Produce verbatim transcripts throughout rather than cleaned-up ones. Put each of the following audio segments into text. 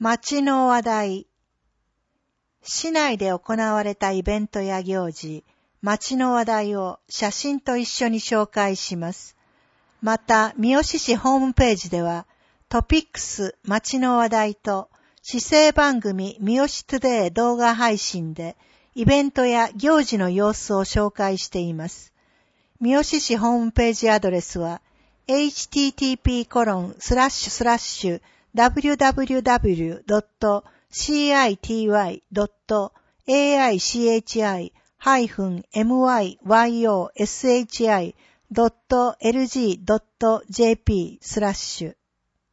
街の話題。市内で行われたイベントや行事、街の話題を写真と一緒に紹介します。また、三好市ホームページでは、トピックス街の話題と、市政番組三好トゥデイ動画配信で、イベントや行事の様子を紹介しています。三好市ホームページアドレスは、エイチティーティーピーコロンスラッシュスラッシュダブリューダブリューダブリュードットシーアイティーワイドットエーアイシーエイチアイハイフンエムワイワイオーエスエイチアイドットエルジードットジェーピースラッシュ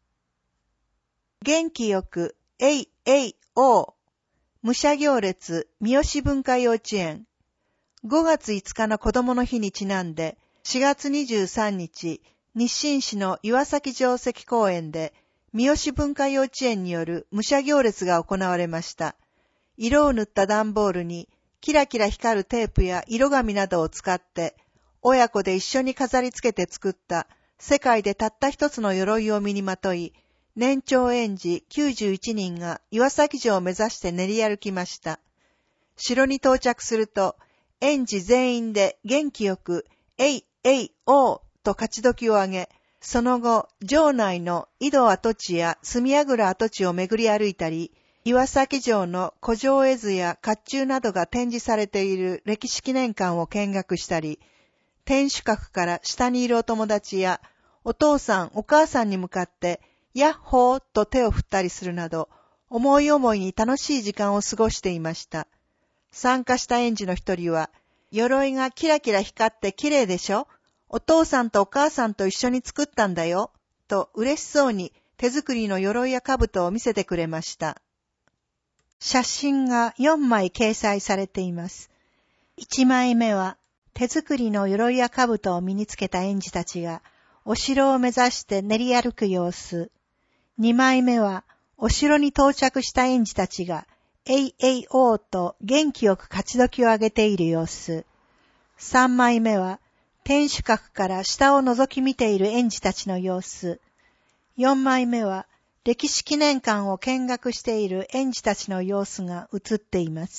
元気よくエイエイオー武者行列三好文化幼稚園ごがついつかの子供の日にちなんでしがつにじゅうさんにち日清市の岩崎城跡公園で三好文化幼稚園による武者行列が行われました。色を塗った段ボールにキラキラ光るテープや色紙などを使って親子で一緒に飾り付けて作った世界でたった一つの鎧を身にまとい、年長園児きゅうじゅういちにんが岩崎城を目指して練り歩きました。城に到着すると園児全員で元気よくえいえいおーと勝ち時を上げ、その後、城内の井戸跡地や住櫓跡地を巡り歩いたり、岩崎城の古城絵図や甲冑などが展示されている歴史記念館を見学したり、天守閣から下にいるお友達や、お父さんお母さんに向かって、ヤッホーと手を振ったりするなど、思い思いに楽しい時間を過ごしていました。参加した園児の一人は、鎧がキラキラ光って綺麗でしょ？お父さんとお母さんと一緒に作ったんだよ、と嬉しそうに手作りの鎧や兜を見せてくれました。写真がよんまい掲載されています。いちまいめは手作りの鎧や兜を身につけた園児たちがお城を目指して練り歩く様子。にまいめはお城に到着した園児たちがえいえいおーと元気よく勝ち時を上げている様子。さんまいめは天守閣から下を覗き見ている園児たちの様子。よんまいめは歴史記念館を見学している園児たちの様子が映っています。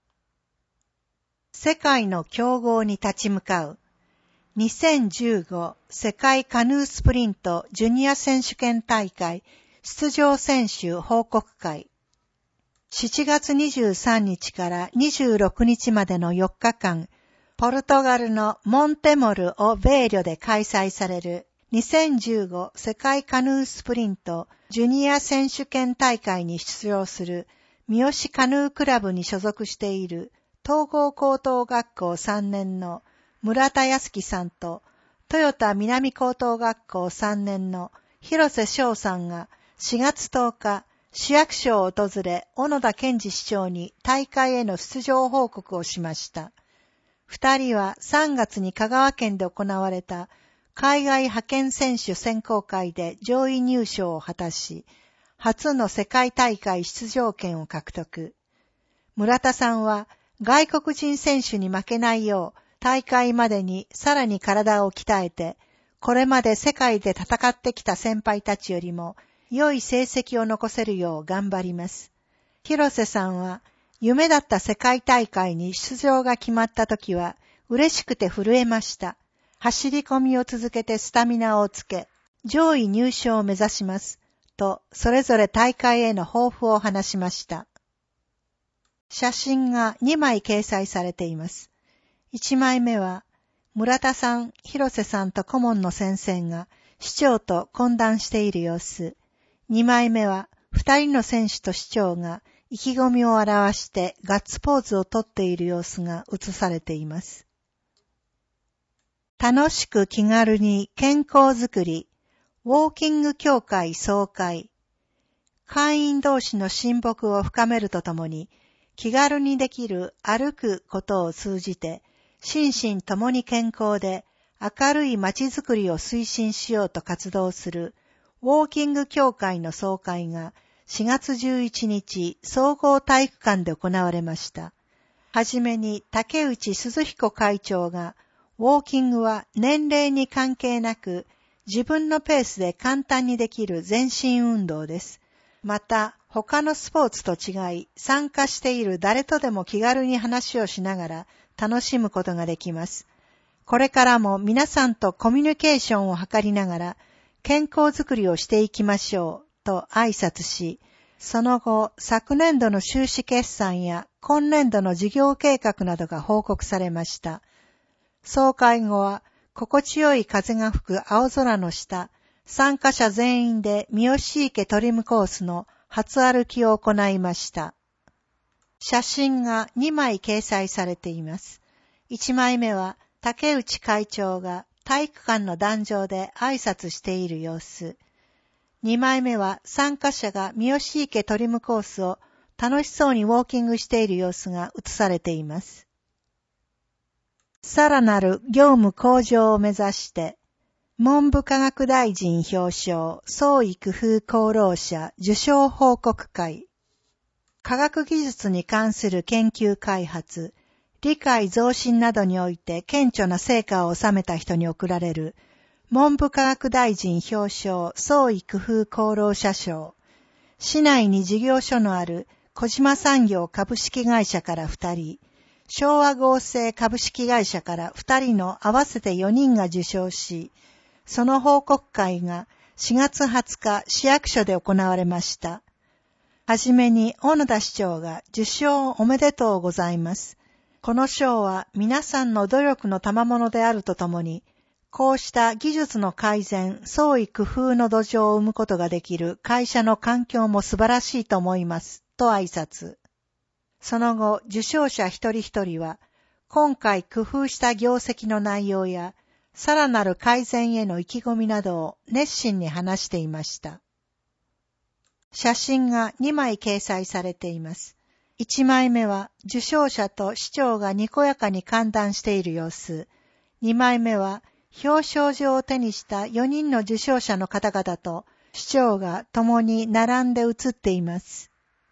世界の強豪に立ち向かうにせんじゅうご世界カヌースプリントジュニア選手権大会出場選手報告会。しちがつにじゅうさんにちからにじゅうろくにちまでのよっかかん、ポルトガルのモンテモル・オ・ベーリョで開催されるにせんじゅうご世界カヌースプリントジュニア選手権大会に出場する三好カヌークラブに所属している東郷高等学校さんねんの村田康樹さんと豊田南高等学校さんねんの広瀬翔さんがしがつとおか市役所を訪れ小野田健二市長に大会への出場報告をしました。二人はさんがつに香川県で行われた海外派遣選手選考会で上位入賞を果たし、初の世界大会出場権を獲得。村田さんは外国人選手に負けないよう大会までにさらに体を鍛えて、これまで世界で戦ってきた先輩たちよりも良い成績を残せるよう頑張ります。広瀬さんは、夢だった世界大会に出場が決まった時は嬉しくて震えました。走り込みを続けてスタミナをつけ、上位入賞を目指します。と、それぞれ大会への抱負を話しました。写真がにまい掲載されています。いちまいめは、村田さん、広瀬さんと顧問の先生が市長と懇談している様子。にまいめは、二人の選手と市長が意気込みを表してガッツポーズをとっている様子が映されています。楽しく気軽に健康づくり、ウォーキング協会総会。会員同士の親睦を深めるとともに、気軽にできる歩くことを通じて、心身ともに健康で明るい街づくりを推進しようと活動するウォーキング協会の総会がしがつじゅういちにち総合体育館で行われました。はじめに竹内鈴彦会長が、ウォーキングは年齢に関係なく自分のペースで簡単にできる全身運動です。また、 他のスポーツと違い、参加している誰とでも気軽に話をしながら楽しむことができます。これからも皆さんとコミュニケーションを図りながら健康づくりをしていきましょうと挨拶し、その後、昨年度の収支決算や今年度の事業計画などが報告されました。総会後は、心地よい風が吹く青空の下、参加者全員で三好池トリムコースの初歩きを行いました。写真がにまい掲載されています。いちまいめは竹内会長が体育館の壇上で挨拶している様子。にまいめは参加者が三好池トリムコースを楽しそうにウォーキングしている様子が写されています。さらなる業務向上を目指して、文部科学大臣表彰創意工夫功労者受賞報告会。科学技術に関する研究開発、理解増進などにおいて顕著な成果を収めた人に贈られる文部科学大臣表彰創意工夫功労者賞。市内に事業所のある小島産業株式会社からふたり、昭和合成株式会社からふたりの合わせてよにんが受賞し、その報告会がしがつはつか市役所で行われました。はじめに小野田市長が受賞おめでとうございます。この賞は皆さんの努力の賜物であるとともに、こうした技術の改善、創意工夫の土壌を生むことができる会社の環境も素晴らしいと思います。と挨拶。その後、受賞者一人一人は、今回工夫した業績の内容や、さらなる改善への意気込みなどを熱心に話していました。写真がにまい掲載されています。いちまいめは受賞者と市長がにこやかに歓談している様子。にまいめは表彰状を手にしたよにんの受賞者の方々と市長が共に並んで写っています。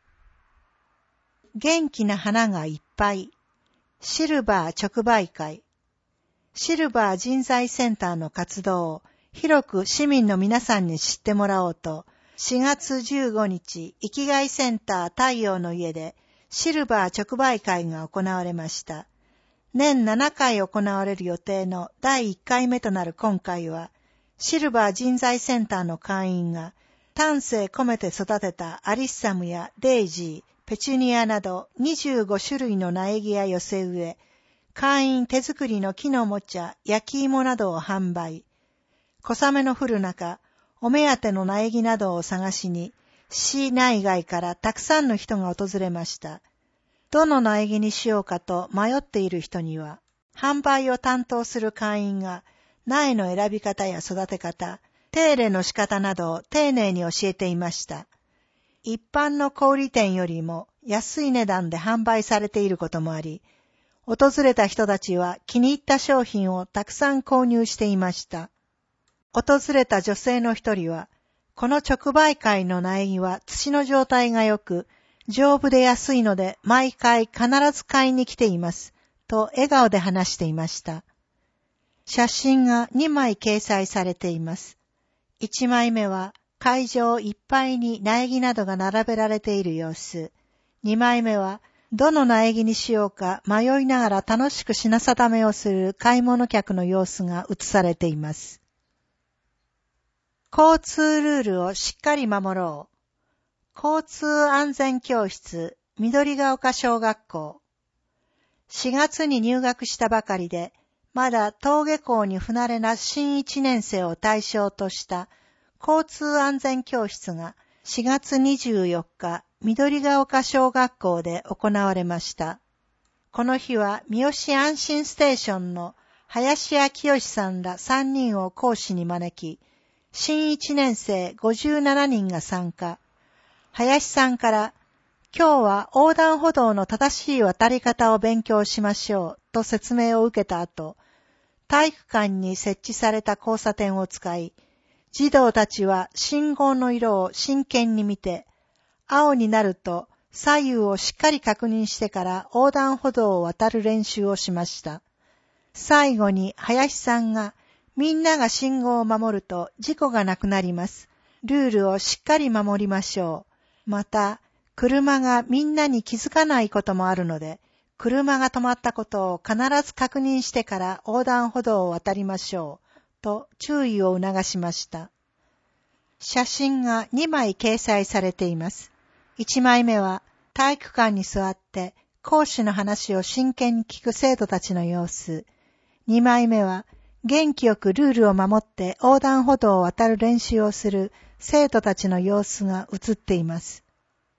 元気な花がいっぱい。シルバー直売会。シルバー人材センターの活動を広く市民の皆さんに知ってもらおうと、しがつじゅうごにち、生きがいセンター太陽の家でシルバー直売会が行われました。年ななかい行われる予定のだいいっかいめとなる今回は、シルバー人材センターの会員が丹精込めて育てたアリッサムやデイジー、ペチュニアなどにじゅうごしゅるいの苗木や寄せ植え、会員手作りの木のおもちゃ、焼き芋などを販売。小雨の降る中、お目当ての苗木などを探しに、市内外からたくさんの人が訪れました。どの苗木にしようかと迷っている人には、販売を担当する会員が苗の選び方や育て方、手入れの仕方などを丁寧に教えていました。一般の小売店よりも安い値段で販売されていることもあり、訪れた人たちは気に入った商品をたくさん購入していました。訪れた女性の一人は、この直売会の苗木は土の状態が良く、丈夫で安いので毎回必ず買いに来ています、と笑顔で話していました。写真がにまい掲載されています。いちまいめは会場いっぱいに苗木などが並べられている様子。にまいめはどの苗木にしようか迷いながら楽しく品定めをする買い物客の様子が写されています。交通ルールをしっかり守ろう。交通安全教室、緑が丘小学校。しがつに入学したばかりで、まだ登下校に不慣れな新いちねん生を対象とした交通安全教室がしがつにじゅうよっか、緑が丘小学校で行われました。この日は三好安心ステーションの林明義さんらさんにんを講師に招き、新いちねん生ごじゅうななにんが参加。林さんから、今日は横断歩道の正しい渡り方を勉強しましょうと説明を受けた後、体育館に設置された交差点を使い、児童たちは信号の色を真剣に見て、青になると左右をしっかり確認してから横断歩道を渡る練習をしました。最後に林さんが、みんなが信号を守ると事故がなくなります。ルールをしっかり守りましょう。 また、車がみんなに気づかないこともあるので、車が止まったことを必ず確認してから横断歩道を渡りましょう、と注意を促しました。写真がにまい掲載されています。いちまいめは体育館に座って講師の話を真剣に聞く生徒たちの様子。にまいめは元気よくルールを守って横断歩道を渡る練習をする生徒たちの様子が写っています。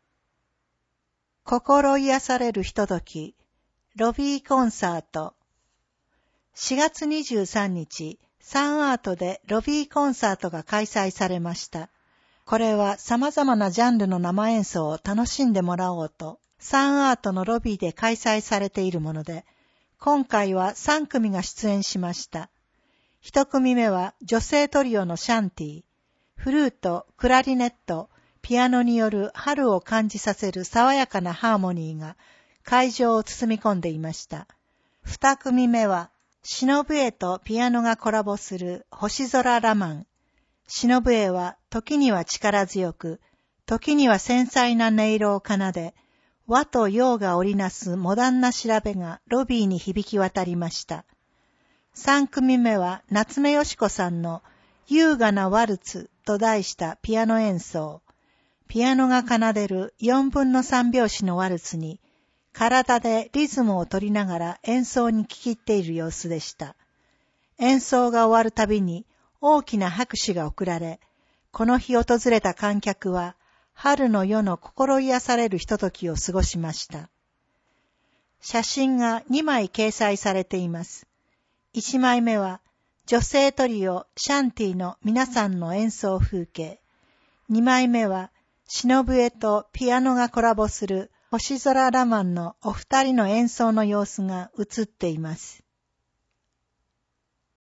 心癒されるひととき、ロビーコンサート。しがつにじゅうさんにち、サンアートでロビーコンサートが開催されました。これは様々なジャンルの生演奏を楽しんでもらおうと、サンアートのロビーで開催されているもので、今回はさんくみが出演しました。ひとくみめは女性トリオのシャンティ、フルート、クラリネット、ピアノによる春を感じさせる爽やかなハーモニーが会場を包み込んでいました。にくみめは、しのぶえとピアノがコラボする星空ラマン。しのぶえは時には力強く、時には繊細な音色を奏で、和と洋が織りなすモダンな調べがロビーに響き渡りました。さんくみめは夏目よし子さんの優雅なワルツと題したピアノ演奏。ピアノが奏でるよんぶんのさんびょうしのワルツに、体でリズムを取りながら演奏に聞き入っている様子でした。演奏が終わるたびに大きな拍手が送られ、この日訪れた観客は春の夜の心癒されるひとときを過ごしました。写真がにまい掲載されています。いちまいめは女性トリオシャンティの皆さんの演奏風景。にまいめはしのぶえとピアノがコラボする星空ラマンのお二人の演奏の様子が映っています。